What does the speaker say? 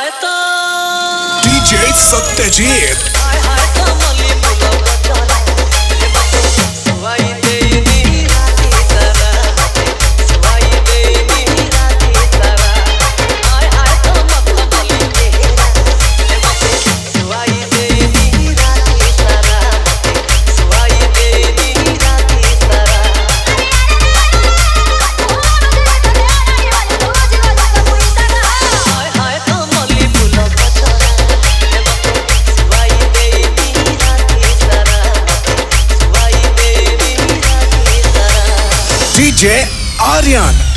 हाय तो डीजे सत्यजीत हाय हाय तो मली मुला बचाना सवाई देनी राती तारा सवाई देनी राती तारा हाय हाय तो मली तेरा सवाई देनी राती तारा सवाई देनी राती तारा हाय हाय तो मली मुला बचाना सवाई देनी राती तारा सवाई देनी राती तारा डीजे आर्यन